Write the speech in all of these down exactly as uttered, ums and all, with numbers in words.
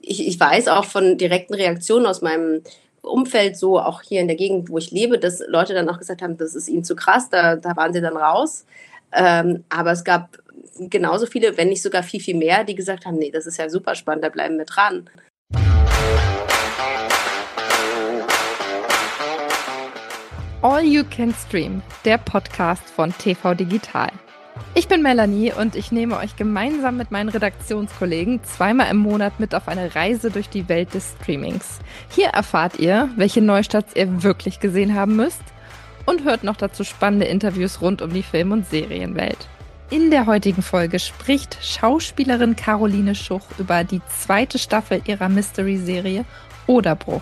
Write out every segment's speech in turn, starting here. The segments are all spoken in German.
ich, ich weiß auch von direkten Reaktionen aus meinem Umfeld, so auch hier in der Gegend, wo ich lebe, dass Leute dann auch gesagt haben, das ist ihnen zu krass, da, da waren sie dann raus. Ähm, aber es gab genauso viele, wenn nicht sogar viel, viel mehr, die gesagt haben, nee, das ist ja super spannend, da bleiben wir dran. All You Can Stream, der Podcast von T V Digital. Ich bin Melanie und ich nehme euch gemeinsam mit meinen Redaktionskollegen zweimal im Monat mit auf eine Reise durch die Welt des Streamings. Hier erfahrt ihr, welche Neustarts ihr wirklich gesehen haben müsst und hört noch dazu spannende Interviews rund um die Film- und Serienwelt. In der heutigen Folge spricht Schauspielerin Caroline Schuch über die zweite Staffel ihrer Mystery-Serie Oderbruch.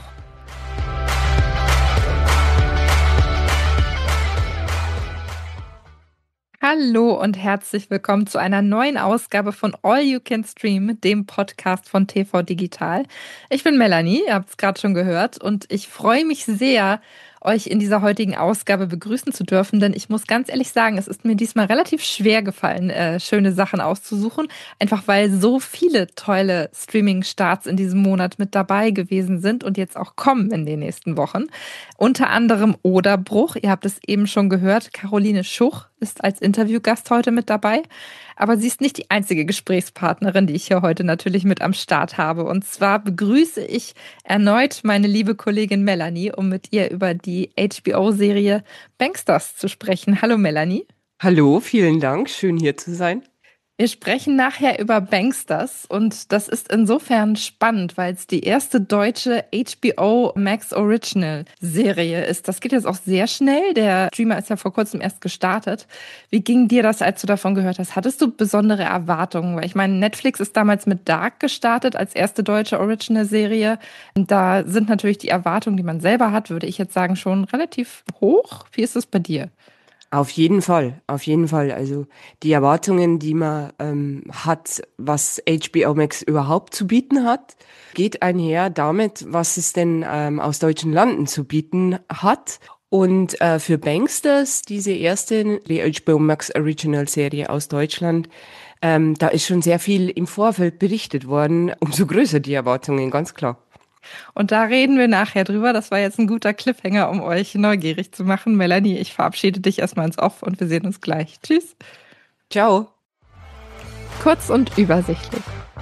Hallo und herzlich willkommen zu einer neuen Ausgabe von All You Can Stream, dem Podcast von T V Digital. Ich bin Melanie, ihr habt es gerade schon gehört, und ich freue mich sehr, euch in dieser heutigen Ausgabe begrüßen zu dürfen, denn ich muss ganz ehrlich sagen, es ist mir diesmal relativ schwer gefallen, äh, schöne Sachen auszusuchen, einfach weil so viele tolle Streaming-Starts in diesem Monat mit dabei gewesen sind und jetzt auch kommen in den nächsten Wochen. Unter anderem Oderbruch, ihr habt es eben schon gehört, Caroline Schuch ist als Interviewgast heute mit dabei. Aber sie ist nicht die einzige Gesprächspartnerin, die ich hier heute natürlich mit am Start habe. Und zwar begrüße ich erneut meine liebe Kollegin Melanie, um mit ihr über die H B O-Serie Banksters zu sprechen. Hallo Melanie. Hallo, vielen Dank. Schön hier zu sein. Wir sprechen nachher über Banksters und das ist insofern spannend, weil es die erste deutsche H B O Max Original Serie ist. Das geht jetzt auch sehr schnell. Der Streamer ist ja vor kurzem erst gestartet. Wie ging dir das, als du davon gehört hast? Hattest du besondere Erwartungen? Weil ich meine, Netflix ist damals mit Dark gestartet als erste deutsche Original Serie. Und da sind natürlich die Erwartungen, die man selber hat, würde ich jetzt sagen, schon relativ hoch. Wie ist es bei dir? Auf jeden Fall, auf jeden Fall. Also die Erwartungen, die man ähm, hat, was H B O Max überhaupt zu bieten hat, geht einher damit, was es denn ähm, aus deutschen Landen zu bieten hat. Und äh, für Banksters, diese erste die H B O Max Original Serie aus Deutschland, ähm, da ist schon sehr viel im Vorfeld berichtet worden. Umso größer die Erwartungen, ganz klar. Und da reden wir nachher drüber. Das war jetzt ein guter Cliffhanger, um euch neugierig zu machen. Melanie, ich verabschiede dich erstmal ins Off und wir sehen uns gleich. Tschüss. Ciao. Kurz und übersichtlich.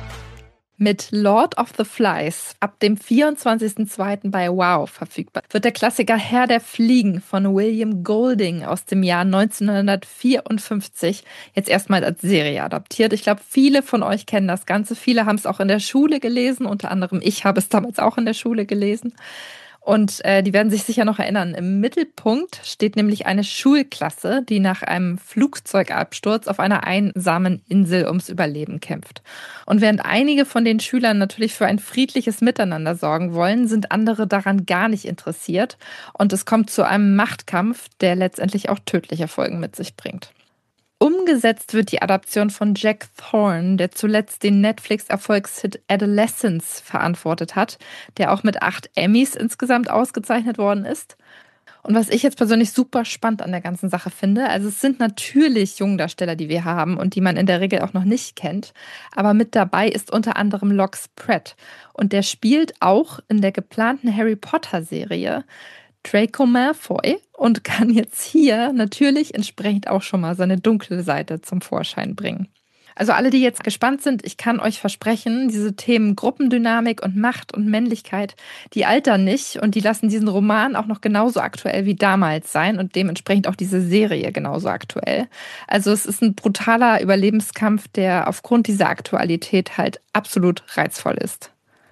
Mit Lord of the Flies ab dem vierundzwanzigsten zweiten bei Wow verfügbar wird der Klassiker Herr der Fliegen von William Golding aus dem Jahr neunzehnhundertvierundfünfzig jetzt erstmal als Serie adaptiert. Ich glaube, viele von euch kennen das Ganze. Viele haben es auch in der Schule gelesen, unter anderem ich habe es damals auch in der Schule gelesen. Und äh, die werden sich sicher noch erinnern. Im Mittelpunkt steht nämlich eine Schulklasse, die nach einem Flugzeugabsturz auf einer einsamen Insel ums Überleben kämpft. Und während einige von den Schülern natürlich für ein friedliches Miteinander sorgen wollen, sind andere daran gar nicht interessiert. Und es kommt zu einem Machtkampf, der letztendlich auch tödliche Folgen mit sich bringt. Umgesetzt wird die Adaption von Jack Thorne, der zuletzt den Netflix-Erfolgshit Adolescence verantwortet hat, der auch mit acht Emmys insgesamt ausgezeichnet worden ist. Und was ich jetzt persönlich super spannend an der ganzen Sache finde, also es sind natürlich Jungdarsteller, die wir haben und die man in der Regel auch noch nicht kennt, aber mit dabei ist unter anderem Lox Pratt und der spielt auch in der geplanten Harry Potter-Serie Draco Malfoy und kann jetzt hier natürlich entsprechend auch schon mal seine dunkle Seite zum Vorschein bringen. Also alle, die jetzt gespannt sind, ich kann euch versprechen, diese Themen Gruppendynamik und Macht und Männlichkeit, die altern nicht und die lassen diesen Roman auch noch genauso aktuell wie damals sein und dementsprechend auch diese Serie genauso aktuell. Also es ist ein brutaler Überlebenskampf, der aufgrund dieser Aktualität halt absolut reizvoll ist.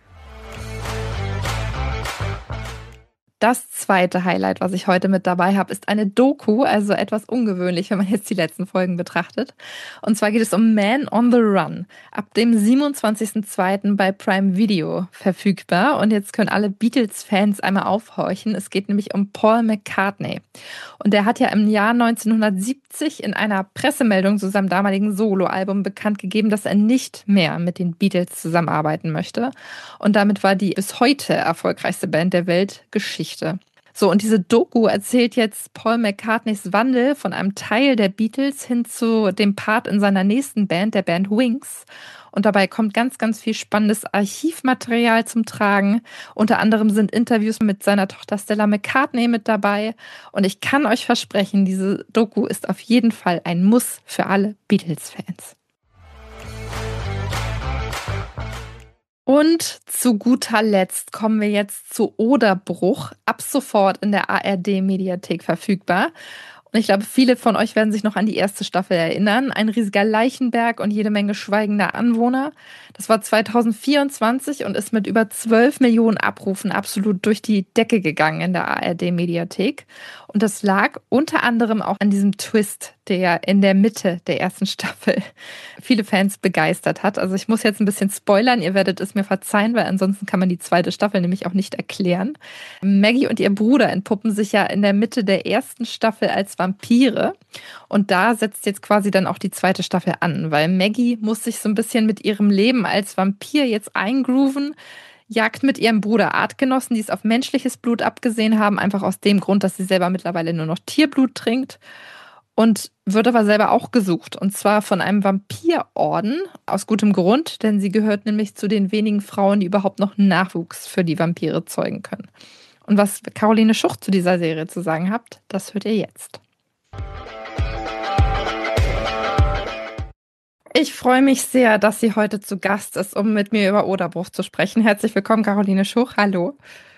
Das zweite Highlight, was ich heute mit dabei habe, ist eine Doku, also etwas ungewöhnlich, wenn man jetzt die letzten Folgen betrachtet. Und zwar geht es um Man on the Run, ab dem siebenundzwanzigsten zweiten bei Prime Video verfügbar. Und jetzt können alle Beatles-Fans einmal aufhorchen. Es geht nämlich um Paul McCartney. Und der hat ja im Jahr neunzehnhundertsiebzig in einer Pressemeldung zu seinem damaligen Soloalbum bekannt gegeben, dass er nicht mehr mit den Beatles zusammenarbeiten möchte. Und damit war die bis heute erfolgreichste Band der Welt Geschichte. So, und diese Doku erzählt jetzt Paul McCartneys Wandel von einem Teil der Beatles hin zu dem Part in seiner nächsten Band, der Band Wings. Und dabei kommt ganz, ganz viel spannendes Archivmaterial zum Tragen. Unter anderem sind Interviews mit seiner Tochter Stella McCartney mit dabei. Und ich kann euch versprechen, diese Doku ist auf jeden Fall ein Muss für alle Beatles-Fans. Und zu guter Letzt kommen wir jetzt zu Oderbruch, ab sofort in der A R D-Mediathek verfügbar. Und ich glaube, viele von euch werden sich noch an die erste Staffel erinnern. Ein riesiger Leichenberg und jede Menge schweigender Anwohner. Das war zwanzig vierundzwanzig und ist mit über zwölf Millionen Abrufen absolut durch die Decke gegangen in der A R D-Mediathek. Und das lag unter anderem auch an diesem Twist, der in der Mitte der ersten Staffel viele Fans begeistert hat. Also ich muss jetzt ein bisschen spoilern, ihr werdet es mir verzeihen, weil ansonsten kann man die zweite Staffel nämlich auch nicht erklären. Maggie und ihr Bruder entpuppen sich ja in der Mitte der ersten Staffel als Vampire. Und da setzt jetzt quasi dann auch die zweite Staffel an, weil Maggie muss sich so ein bisschen mit ihrem Leben als Vampir jetzt eingrooven, jagt mit ihrem Bruder Artgenossen, die es auf menschliches Blut abgesehen haben, einfach aus dem Grund, dass sie selber mittlerweile nur noch Tierblut trinkt. Und wird aber selber auch gesucht. Und zwar von einem Vampirorden, aus gutem Grund, denn sie gehört nämlich zu den wenigen Frauen, die überhaupt noch Nachwuchs für die Vampire zeugen können. Und was Caroline Schucht zu dieser Serie zu sagen hat, das hört ihr jetzt. Ich freue mich sehr, dass sie heute zu Gast ist, um mit mir über Oderbruch zu sprechen. Herzlich willkommen, Caroline Schucht. Hallo.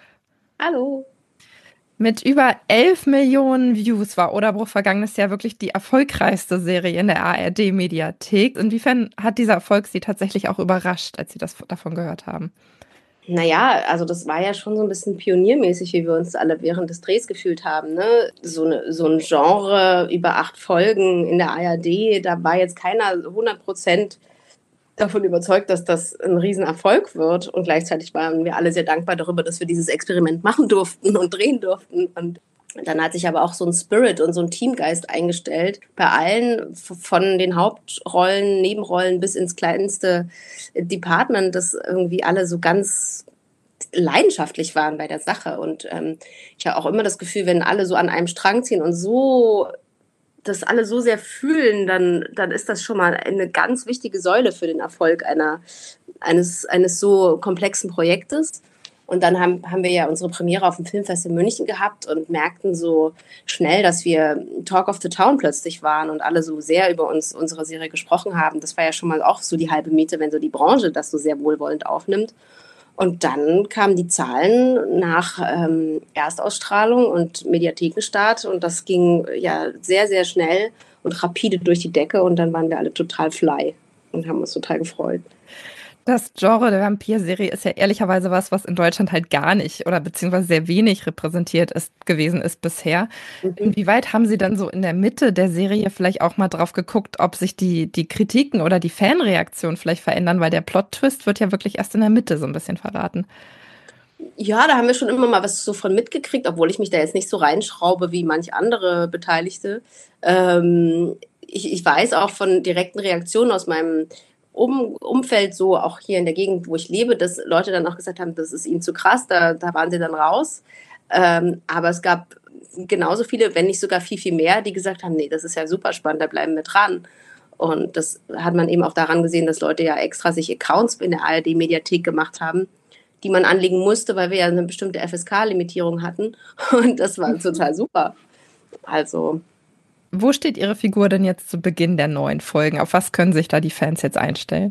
Hallo. Mit über elf Millionen Views war Oderbruch vergangenes Jahr wirklich die erfolgreichste Serie in der A R D-Mediathek. Inwiefern hat dieser Erfolg Sie tatsächlich auch überrascht, als Sie das davon gehört haben? Naja, also das war ja schon so ein bisschen pioniermäßig, wie wir uns alle während des Drehs gefühlt haben, ne? So, eine, so ein Genre über acht Folgen in der A R D, da war jetzt keiner hundert Prozent davon überzeugt, dass das ein Riesenerfolg wird. Und gleichzeitig waren wir alle sehr dankbar darüber, dass wir dieses Experiment machen durften und drehen durften. Und dann hat sich aber auch so ein Spirit und so ein Teamgeist eingestellt. Bei allen, von den Hauptrollen, Nebenrollen bis ins kleinste Department, dass irgendwie alle so ganz leidenschaftlich waren bei der Sache. Und ähm, ich habe auch immer das Gefühl, wenn alle so an einem Strang ziehen und so das alle so sehr fühlen, dann, dann ist das schon mal eine ganz wichtige Säule für den Erfolg einer, eines, eines so komplexen Projektes. Und dann haben, haben wir ja unsere Premiere auf dem Filmfest in München gehabt und merkten so schnell, dass wir Talk of the Town plötzlich waren und alle so sehr über uns, unsere Serie gesprochen haben. Das war ja schon mal auch so die halbe Miete, wenn so die Branche das so sehr wohlwollend aufnimmt. Und dann kamen die Zahlen nach ähm, Erstausstrahlung und Mediathekenstart und das ging ja sehr, sehr schnell und rapide durch die Decke und dann waren wir alle total fly und haben uns total gefreut. Das Genre der Vampirserie ist ja ehrlicherweise was, was in Deutschland halt gar nicht oder beziehungsweise sehr wenig repräsentiert ist, gewesen ist bisher. Mhm. Inwieweit haben Sie dann so in der Mitte der Serie vielleicht auch mal drauf geguckt, ob sich die, die Kritiken oder die Fanreaktion vielleicht verändern, weil der Plot-Twist wird ja wirklich erst in der Mitte so ein bisschen verraten. Ja, da haben wir schon immer mal was so von mitgekriegt, obwohl ich mich da jetzt nicht so reinschraube wie manch andere Beteiligte. Ähm, ich, ich weiß auch von direkten Reaktionen aus meinem Um, Umfeld, so auch hier in der Gegend, wo ich lebe, dass Leute dann auch gesagt haben, das ist ihnen zu krass, da, da waren sie dann raus. Ähm, aber es gab genauso viele, wenn nicht sogar viel, viel mehr, die gesagt haben, nee, das ist ja super spannend, da bleiben wir dran. Und das hat man eben auch daran gesehen, dass Leute ja extra sich Accounts in der A R D-Mediathek gemacht haben, die man anlegen musste, weil wir ja eine bestimmte F S K-Limitierung hatten. Und das war total super. Also... Wo steht Ihre Figur denn jetzt zu Beginn der neuen Folgen? Auf was können sich da die Fans jetzt einstellen?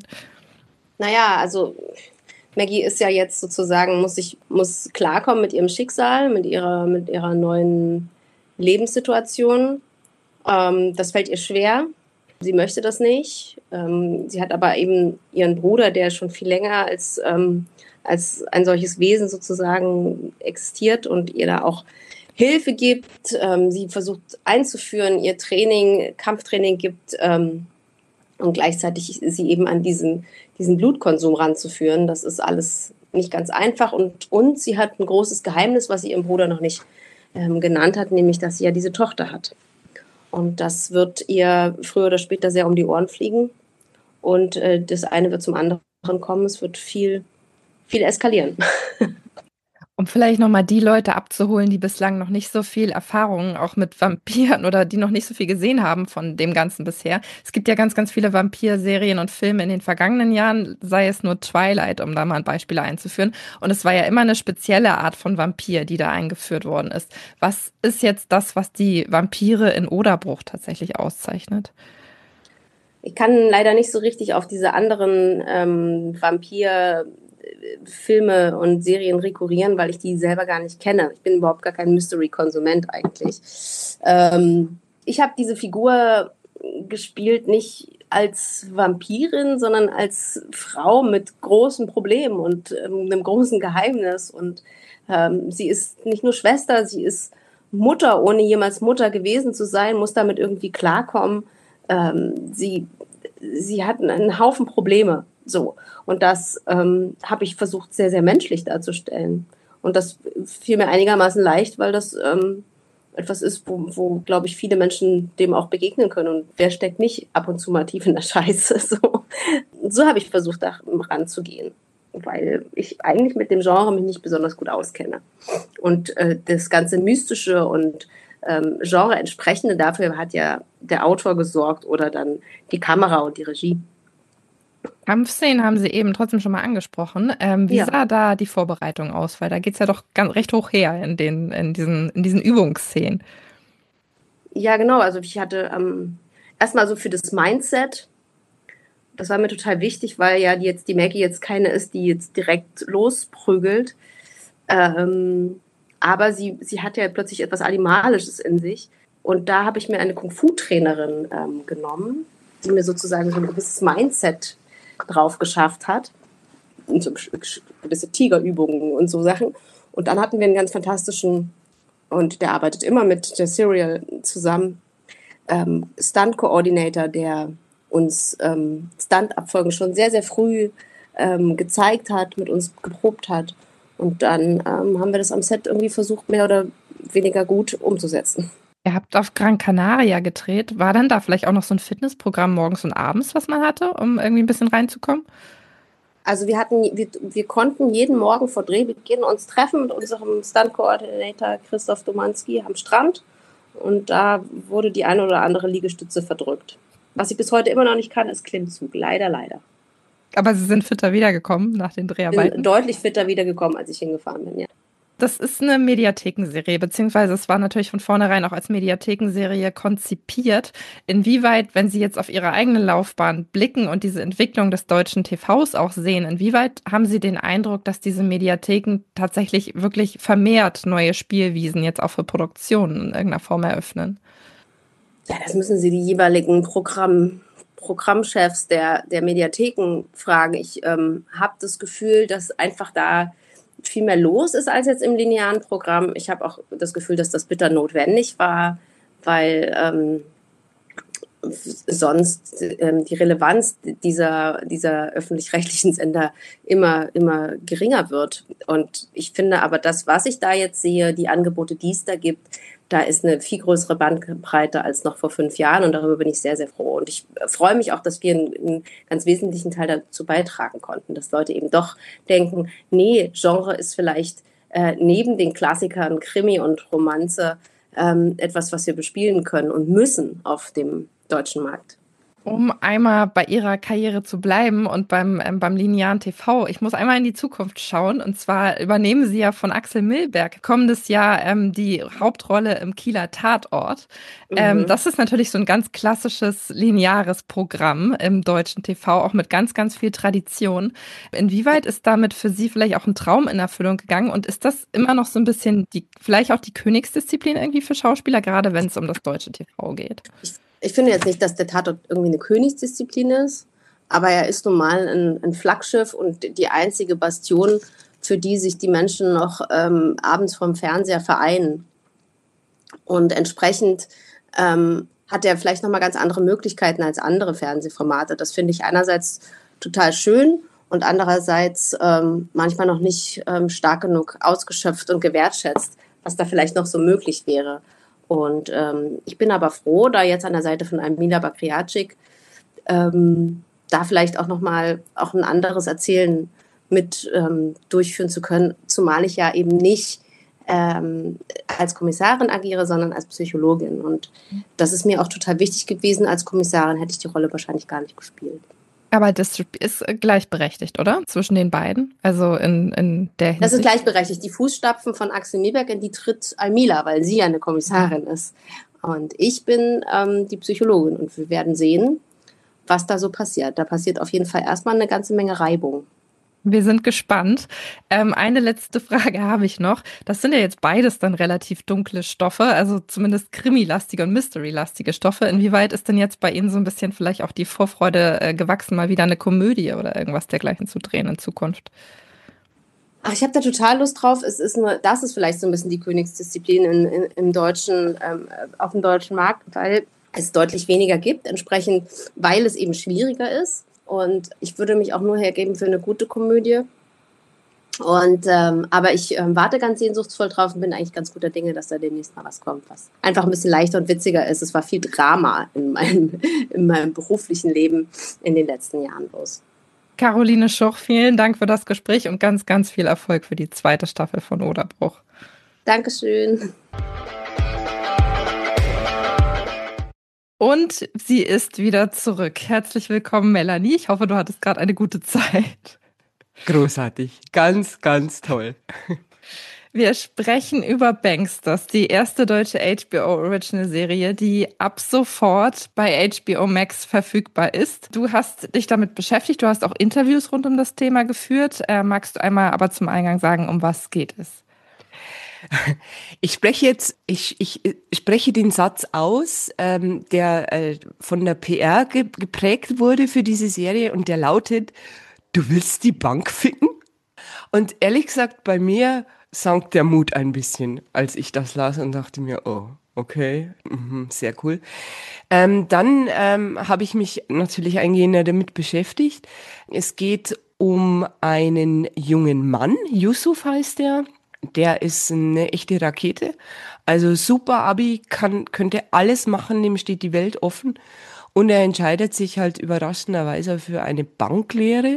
Naja, also Maggie ist ja jetzt sozusagen, muss sich, muss klarkommen mit ihrem Schicksal, mit ihrer, mit ihrer neuen Lebenssituation. Ähm, das fällt ihr schwer. Sie möchte das nicht. Ähm, sie hat aber eben ihren Bruder, der schon viel länger als, ähm, als ein solches Wesen sozusagen existiert und ihr da auch Hilfe gibt, ähm, sie versucht einzuführen, ihr Training, Kampftraining gibt ähm, und gleichzeitig sie eben an diesen, diesen Blutkonsum ranzuführen. Das ist alles nicht ganz einfach und, und sie hat ein großes Geheimnis, was sie ihrem Bruder noch nicht ähm, genannt hat, nämlich, dass sie ja diese Tochter hat. Und das wird ihr früher oder später sehr um die Ohren fliegen und äh, das eine wird zum anderen kommen. Es wird viel, viel eskalieren. Um vielleicht nochmal die Leute abzuholen, die bislang noch nicht so viel Erfahrung auch mit Vampiren oder die noch nicht so viel gesehen haben von dem Ganzen bisher. Es gibt ja ganz, ganz viele Vampir-Serien und Filme in den vergangenen Jahren, sei es nur Twilight, um da mal ein Beispiel einzuführen. Und es war ja immer eine spezielle Art von Vampir, die da eingeführt worden ist. Was ist jetzt das, was die Vampire in Oderbruch tatsächlich auszeichnet? Ich kann leider nicht so richtig auf diese anderen ähm, Vampir- Filme und Serien rekurrieren, weil ich die selber gar nicht kenne. Ich bin überhaupt gar kein Mystery-Konsument eigentlich. Ähm, ich habe diese Figur gespielt nicht als Vampirin, sondern als Frau mit großen Problemen und ähm, einem großen Geheimnis. Und ähm, sie ist nicht nur Schwester, sie ist Mutter, ohne jemals Mutter gewesen zu sein, muss damit irgendwie klarkommen. Ähm, sie, sie hat einen Haufen Probleme. So. Und das ähm, habe ich versucht, sehr, sehr menschlich darzustellen. Und das fiel mir einigermaßen leicht, weil das ähm, etwas ist, wo, wo glaube ich, viele Menschen dem auch begegnen können. Und wer steckt nicht ab und zu mal tief in der Scheiße? So, so habe ich versucht, da ranzugehen. Weil ich eigentlich mit dem Genre mich nicht besonders gut auskenne. Und äh, das ganze Mystische und ähm, Genre entsprechende, dafür hat ja der Autor gesorgt oder dann die Kamera und die Regie. Kampfszenen haben Sie eben trotzdem schon mal angesprochen. Ähm, wie Ja. sah da die Vorbereitung aus? Weil da geht es ja doch ganz, recht hoch her in, den, in, diesen, in diesen Übungsszenen. Ja, genau. Also ich hatte ähm, erstmal so für das Mindset, das war mir total wichtig, weil ja die jetzt die Maggie jetzt keine ist, die jetzt direkt losprügelt. Ähm, aber sie, sie hat ja plötzlich etwas Animalisches in sich. Und da habe ich mir eine Kung-Fu-Trainerin ähm, genommen, die mir sozusagen so ein gewisses Mindset drauf geschafft hat. Und so gewisse Tigerübungen und so Sachen. Und dann hatten wir einen ganz fantastischen, und der arbeitet immer mit der Serial zusammen, ähm, Stunt-Coordinator, der uns ähm, Stunt-Abfolgen schon sehr, sehr früh ähm, gezeigt hat, mit uns geprobt hat. Und dann ähm, haben wir das am Set irgendwie versucht, mehr oder weniger gut umzusetzen. Ihr habt auf Gran Canaria gedreht. War dann da vielleicht auch noch so ein Fitnessprogramm morgens und abends, was man hatte, um irgendwie ein bisschen reinzukommen? Also wir hatten, wir, wir konnten jeden Morgen vor Drehbeginn uns treffen mit unserem Stunt-Coordinator Christoph Domanski am Strand. Und da wurde die eine oder andere Liegestütze verdrückt. Was ich bis heute immer noch nicht kann, ist Klimmzug. Leider, leider. Aber Sie sind fitter wiedergekommen nach den Ich Dreharbeiten? bin deutlich fitter wiedergekommen, als ich hingefahren bin, ja. Das ist eine Mediathekenserie, beziehungsweise es war natürlich von vornherein auch als Mediathekenserie konzipiert. Inwieweit, wenn Sie jetzt auf Ihre eigene Laufbahn blicken und diese Entwicklung des deutschen T Vs auch sehen, inwieweit haben Sie den Eindruck, dass diese Mediatheken tatsächlich wirklich vermehrt neue Spielwiesen jetzt auch für Produktionen in irgendeiner Form eröffnen? Ja, das müssen Sie die jeweiligen Programm, Programmchefs der, der Mediatheken fragen. Ich ähm, habe das Gefühl, dass einfach da viel mehr los ist als jetzt im linearen Programm. Ich habe auch das Gefühl, dass das bitter notwendig war, weil ähm, sonst ähm, die Relevanz dieser, dieser öffentlich-rechtlichen Sender immer, immer geringer wird. Und ich finde aber das, was ich da jetzt sehe, die Angebote, die es da gibt, da ist eine viel größere Bandbreite als noch vor fünf Jahren und darüber bin ich sehr, sehr froh. Und ich freue mich auch, dass wir einen, einen ganz wesentlichen Teil dazu beitragen konnten, dass Leute eben doch denken, nee, Genre ist vielleicht äh, neben den Klassikern Krimi und Romanze ähm, etwas, was wir bespielen können und müssen auf dem deutschen Markt. Um einmal bei Ihrer Karriere zu bleiben und beim, ähm, beim linearen T V, ich muss einmal in die Zukunft schauen. Und zwar übernehmen Sie ja von Axel Milberg kommendes Jahr ähm, die Hauptrolle im Kieler Tatort. Mhm. Ähm, das ist natürlich so ein ganz klassisches lineares Programm im deutschen T V, auch mit ganz, ganz viel Tradition. Inwieweit ist damit für Sie vielleicht auch ein Traum in Erfüllung gegangen? Und ist das immer noch so ein bisschen die, vielleicht auch die Königsdisziplin irgendwie für Schauspieler, gerade wenn es um das deutsche T V geht? Ich Ich finde jetzt nicht, dass der Tatort irgendwie eine Königsdisziplin ist, aber er ist nun mal ein, ein Flaggschiff und die einzige Bastion, für die sich die Menschen noch ähm, abends vorm Fernseher vereinen. Und entsprechend ähm, hat er vielleicht nochmal ganz andere Möglichkeiten als andere Fernsehformate. Das finde ich einerseits total schön und andererseits ähm, manchmal noch nicht ähm, stark genug ausgeschöpft und gewertschätzt, was da vielleicht noch so möglich wäre. Und ähm, ich bin aber froh, da jetzt an der Seite von einem Mila Bakriacic ähm, da vielleicht auch nochmal auch ein anderes Erzählen mit ähm, durchführen zu können, zumal ich ja eben nicht ähm, als Kommissarin agiere, sondern als Psychologin. Und das ist mir auch total wichtig gewesen. Als Kommissarin hätte ich die Rolle wahrscheinlich gar nicht gespielt. Aber das ist gleichberechtigt, oder? Zwischen den beiden? Also in, in der Hinsicht? Das ist gleichberechtigt. Die Fußstapfen von Axel Milberg, in die tritt Almila, weil sie ja eine Kommissarin ist. Und ich bin ähm, die Psychologin. Und wir werden sehen, was da so passiert. Da passiert auf jeden Fall erstmal eine ganze Menge Reibung. Wir sind gespannt. Ähm, eine letzte Frage habe ich noch. Das sind ja jetzt beides dann relativ dunkle Stoffe, also zumindest krimilastige und mysterylastige Stoffe. Inwieweit ist denn jetzt bei Ihnen so ein bisschen vielleicht auch die Vorfreude äh, gewachsen, mal wieder eine Komödie oder irgendwas dergleichen zu drehen in Zukunft? Ach, ich habe da total Lust drauf. Es ist nur, das ist vielleicht so ein bisschen die Königsdisziplin in, in, im deutschen, ähm, auf dem deutschen Markt, weil es deutlich weniger gibt, entsprechend, weil es eben schwieriger ist. Und ich würde mich auch nur hergeben für eine gute Komödie. Und ähm, aber ich ähm, warte ganz sehnsuchtsvoll drauf und bin eigentlich ganz guter Dinge, dass da demnächst mal was kommt, was einfach ein bisschen leichter und witziger ist. Es war viel Drama in meinem, in meinem beruflichen Leben in den letzten Jahren los. Caroline Schuch, vielen Dank für das Gespräch und ganz, ganz viel Erfolg für die zweite Staffel von Oderbruch. Dankeschön. Und sie ist wieder zurück. Herzlich willkommen, Melanie. Ich hoffe, du hattest gerade eine gute Zeit. Großartig. Ganz, ganz toll. Wir sprechen über Banksters, die erste deutsche H B O-Original-Serie, die ab sofort bei H B O Max verfügbar ist. Du hast dich damit beschäftigt, du hast auch Interviews rund um das Thema geführt. Äh, magst du einmal aber zum Eingang sagen, um was geht es? Ich spreche jetzt, ich, ich spreche den Satz aus, ähm, der äh, von der P R ge- geprägt wurde für diese Serie und der lautet: Du willst die Bank ficken? Und ehrlich gesagt, bei mir sank der Mut ein bisschen, als ich das las und dachte mir, oh, okay, mhm, sehr cool. Ähm, dann ähm, habe ich mich natürlich eingehender damit beschäftigt. Es geht um einen jungen Mann, Yusuf heißt der. Der ist eine echte Rakete. Also super Abi, kann, könnte alles machen, dem steht die Welt offen. Und er entscheidet sich halt überraschenderweise für eine Banklehre.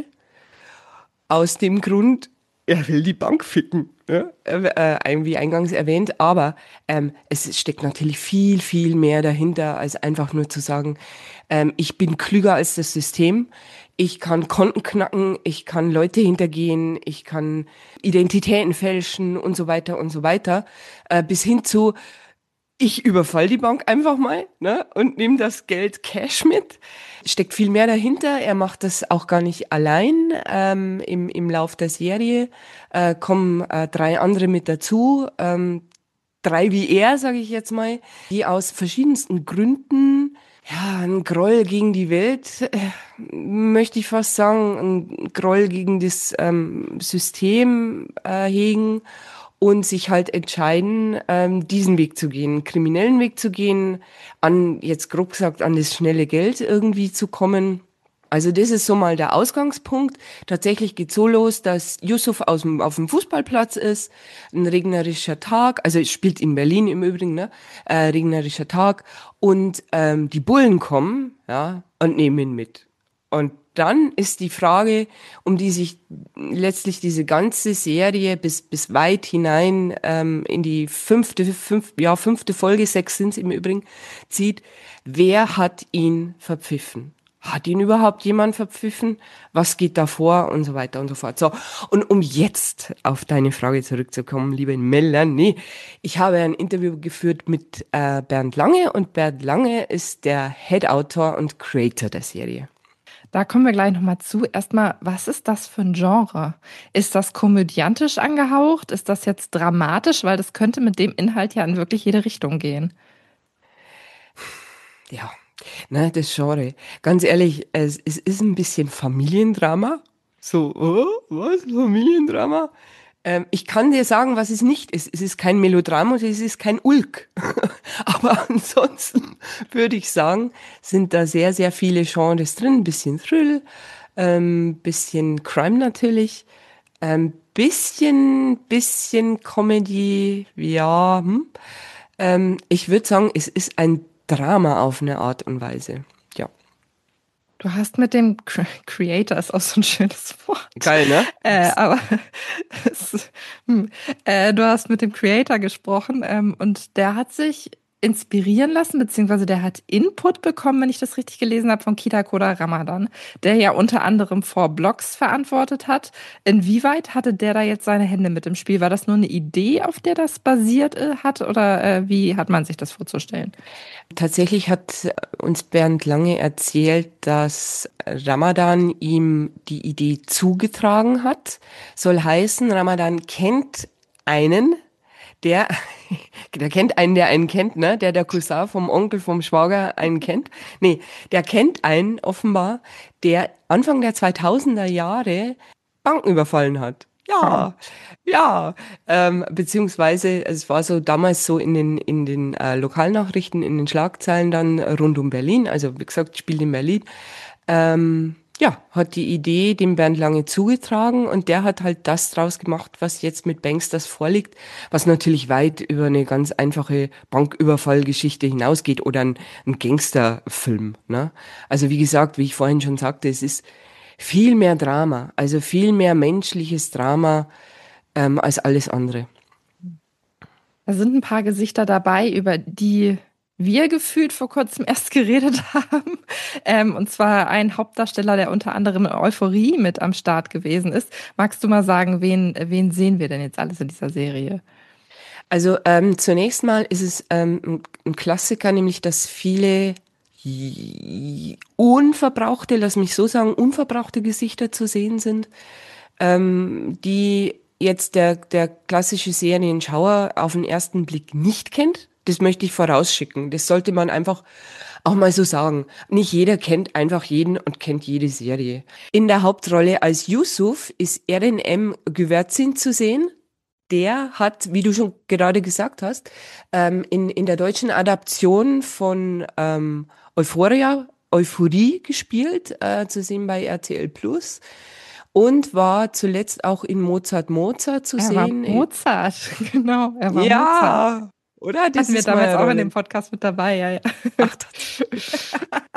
Aus dem Grund, er will die Bank ficken, ne? äh, wie eingangs erwähnt. Aber ähm, es steckt natürlich viel, viel mehr dahinter, als einfach nur zu sagen, ähm, ich bin klüger als das System. Ich kann Konten knacken, ich kann Leute hintergehen, ich kann Identitäten fälschen und so weiter und so weiter. Äh, bis hin zu, ich überfall die Bank einfach mal, ne, und nehme das Geld Cash mit. Steckt viel mehr dahinter. Er macht das auch gar nicht allein. Ähm, im, im Lauf der Serie äh, kommen äh, drei andere mit dazu. Ähm, drei wie er, sage ich jetzt mal, die aus verschiedensten Gründen ja, ein Groll gegen die Welt, äh, möchte ich fast sagen, ein Groll gegen das ähm, System äh, hegen und sich halt entscheiden, ähm, diesen Weg zu gehen, einen kriminellen Weg zu gehen, an, jetzt grob gesagt, an das schnelle Geld irgendwie zu kommen. Also das ist so mal der Ausgangspunkt. Tatsächlich geht so los, dass Yusuf aus dem, auf dem Fußballplatz ist, ein regnerischer Tag, also es spielt in Berlin im Übrigen, ne, äh, regnerischer Tag, und ähm, die Bullen kommen, ja, und nehmen ihn mit. Und dann ist die Frage, um die sich letztlich diese ganze Serie bis bis weit hinein ähm, in die fünfte, fünf, ja fünfte Folge, sechs sind es im Übrigen, zieht: Wer hat ihn verpfiffen? Hat ihn überhaupt jemand verpfiffen? Was geht da vor? Und so weiter und so fort. So, und um jetzt auf deine Frage zurückzukommen, liebe Melanie, ich habe ein Interview geführt mit äh, Bernd Lange, und Bernd Lange ist der Head-Autor und Creator der Serie. Da kommen wir gleich nochmal zu. Erstmal, was ist das für ein Genre? Ist das komödiantisch angehaucht? Ist das jetzt dramatisch? Weil das könnte mit dem Inhalt ja in wirklich jede Richtung gehen. Ja, ne, das Genre. Ganz ehrlich, es, es ist ein bisschen Familiendrama. So, oh, was? Familiendrama? Ähm, ich kann dir sagen, was es nicht ist. Es ist kein Melodrama, es ist kein Ulk. Aber ansonsten würde ich sagen, sind da sehr, sehr viele Genres drin. Ein bisschen Thrill, ähm, bisschen Crime natürlich, ein bisschen, bisschen Comedy, ja. Hm. Ähm, ich würde sagen, es ist ein Drama auf eine Art und Weise, ja. Du hast mit dem Cre- Creator, ist auch so ein schönes Wort. Geil, ne? Äh, aber es, hm, äh, du hast mit dem Creator gesprochen ähm, und der hat sich inspirieren lassen, beziehungsweise der hat Input bekommen, wenn ich das richtig gelesen habe, von Kitakura Ramadan, der ja unter anderem Four Blocks verantwortet hat. Inwieweit hatte der da jetzt seine Hände mit im Spiel? War das nur eine Idee, auf der das basiert äh, hat, oder äh, wie hat man sich das vorzustellen? Tatsächlich hat uns Bernd Lange erzählt, dass Ramadan ihm die Idee zugetragen hat. Soll heißen, Ramadan kennt einen, der, der kennt einen, der einen kennt, ne? Der der Cousin vom Onkel, vom Schwager einen kennt. Nee, der kennt einen offenbar, der Anfang der zweitausender Jahre Banken überfallen hat. Ja, ja, ähm, beziehungsweise es war so damals so in den in den äh, Lokalnachrichten, in den Schlagzeilen dann rund um Berlin, also wie gesagt, spielt in Berlin, ähm, ja, hat die Idee dem Bernd Lange zugetragen und der hat halt das draus gemacht, was jetzt mit Banksters vorliegt, was natürlich weit über eine ganz einfache Banküberfallgeschichte hinausgeht oder ein, ein Gangsterfilm, ne? Also wie gesagt, wie ich vorhin schon sagte, es ist viel mehr Drama, also viel mehr menschliches Drama ähm, als alles andere. Da sind ein paar Gesichter dabei, über die wir gefühlt vor kurzem erst geredet haben. Ähm, und zwar ein Hauptdarsteller, der unter anderem in Euphorie mit am Start gewesen ist. Magst du mal sagen, wen, wen sehen wir denn jetzt alles in dieser Serie? Also ähm, zunächst mal ist es ähm, ein, ein Klassiker, nämlich dass viele unverbrauchte, lass mich so sagen, unverbrauchte Gesichter zu sehen sind, ähm, die jetzt der, der klassische Serienschauer auf den ersten Blick nicht kennt. Das möchte ich vorausschicken. Das sollte man einfach auch mal so sagen. Nicht jeder kennt einfach jeden und kennt jede Serie. In der Hauptrolle als Yusuf ist Eren M. Güvercin zu sehen. Der hat, wie du schon gerade gesagt hast, ähm, in, in der deutschen Adaption von ähm, Euphoria, Euphorie gespielt, äh, zu sehen bei R T L Plus. Und war zuletzt auch in Mozart Mozart zu Er sehen. war Mozart, genau, er war Mozart. Ja, oder? Das Hatten wir ist damals meine auch in Rolle. dem Podcast mit dabei, ja, ja. Ach, das-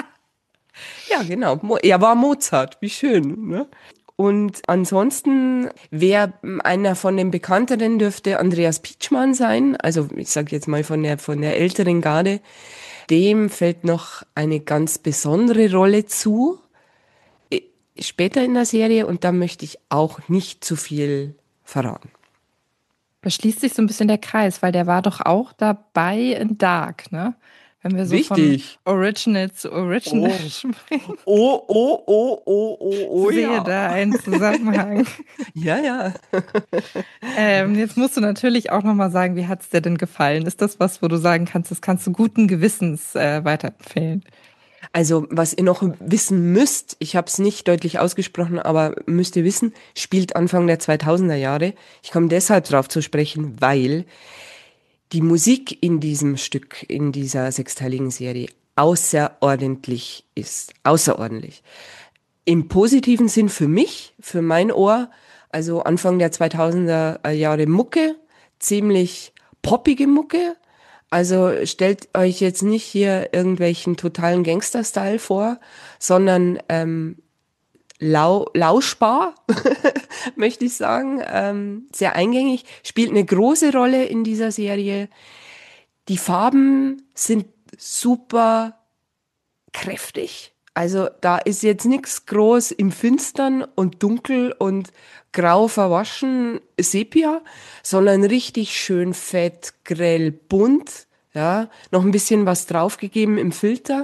ja, genau. Mo- Er war Mozart. Wie schön, ne? Und ansonsten, wer m, einer von den bekannteren dürfte Andreas Pietschmann sein. Also ich sage jetzt mal von der von der älteren Garde. Dem fällt noch eine ganz besondere Rolle zu äh, später in der Serie und da möchte ich auch nicht zu viel verraten. Da schließt sich so ein bisschen der Kreis, weil der war doch auch dabei in Dark, ne? Wenn wir so Richtig. von Original zu Original Oh. springen, Oh, oh, oh, oh, oh, oh, sehe ja. da einen Zusammenhang. Ja, ja. Ähm, jetzt musst du natürlich auch nochmal sagen, wie hat es dir denn gefallen? Ist das was, wo du sagen kannst, das kannst du guten Gewissens äh, weiterempfehlen? Also, was ihr noch wissen müsst, ich habe es nicht deutlich ausgesprochen, aber müsst ihr wissen, spielt Anfang der zweitausender Jahre. Ich komme deshalb drauf zu sprechen, weil die Musik in diesem Stück, in dieser sechsteiligen Serie außerordentlich ist. Außerordentlich. Im positiven Sinn für mich, für mein Ohr, also Anfang der zweitausender Jahre Mucke, ziemlich poppige Mucke. Also stellt euch jetzt nicht hier irgendwelchen totalen Gangster-Style vor, sondern ähm, lau lauschbar, möchte ich sagen, ähm, sehr eingängig, spielt eine große Rolle in dieser Serie. Die Farben sind super kräftig. Also da ist jetzt nichts groß im Finstern und dunkel und grau verwaschen Sepia, sondern richtig schön fett, grell, bunt. Ja, noch ein bisschen was draufgegeben im Filter.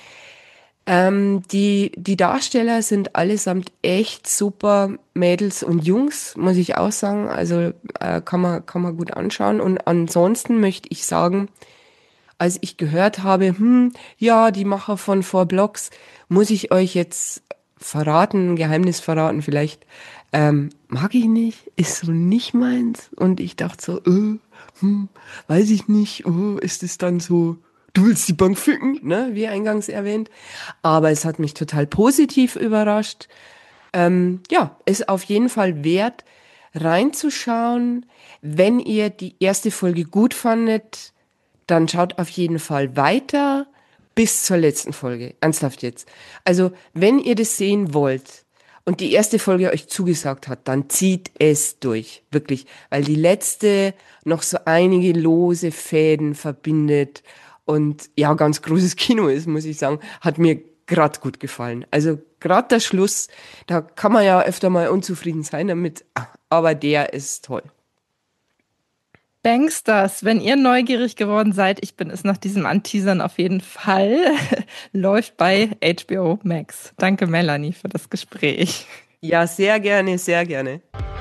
Ähm, die, die Darsteller sind allesamt echt super Mädels und Jungs, muss ich auch sagen. Also äh, kann man, kann man gut anschauen. Und ansonsten möchte ich sagen, als ich gehört habe, hm, ja, die Macher von Four Blocks, muss ich euch jetzt verraten, ein Geheimnis verraten vielleicht, ähm, mag ich nicht, ist so nicht meins. Und ich dachte so, äh, hm, weiß ich nicht, oh, ist es dann so, du willst die Bank ficken, ne, wie eingangs erwähnt. Aber es hat mich total positiv überrascht. Ähm, ja, ist auf jeden Fall wert, reinzuschauen. Wenn ihr die erste Folge gut fandet, dann schaut auf jeden Fall weiter bis zur letzten Folge. Ernsthaft jetzt. Also, wenn ihr das sehen wollt und die erste Folge euch zugesagt hat, dann zieht es durch. Wirklich. Weil die letzte noch so einige lose Fäden verbindet und ja, ganz großes Kino ist, muss ich sagen. Hat mir gerade gut gefallen. Also, gerade der Schluss, da kann man ja öfter mal unzufrieden sein damit, aber der ist toll. Banksters, wenn ihr neugierig geworden seid, ich bin es nach diesem Anteasern auf jeden Fall, läuft bei H B O Max. Danke, Melanie, für das Gespräch. Ja, sehr gerne, sehr gerne.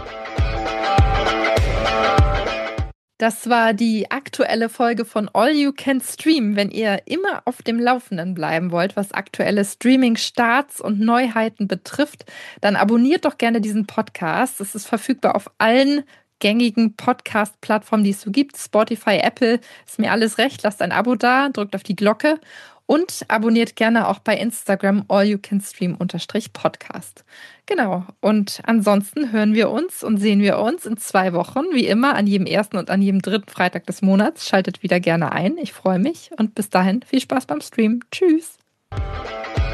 Das war die aktuelle Folge von All You Can Stream. Wenn ihr immer auf dem Laufenden bleiben wollt, was aktuelle Streaming-Starts und Neuheiten betrifft, dann abonniert doch gerne diesen Podcast. Es ist verfügbar auf allen gängigen Podcast-Plattformen, die es so gibt. Spotify, Apple, ist mir alles recht. Lasst ein Abo da, drückt auf die Glocke und abonniert gerne auch bei Instagram allyoucanstream-podcast. Genau. Und ansonsten hören wir uns und sehen wir uns in zwei Wochen, wie immer, an jedem ersten und an jedem dritten Freitag des Monats. Schaltet wieder gerne ein. Ich freue mich und bis dahin viel Spaß beim Stream. Tschüss.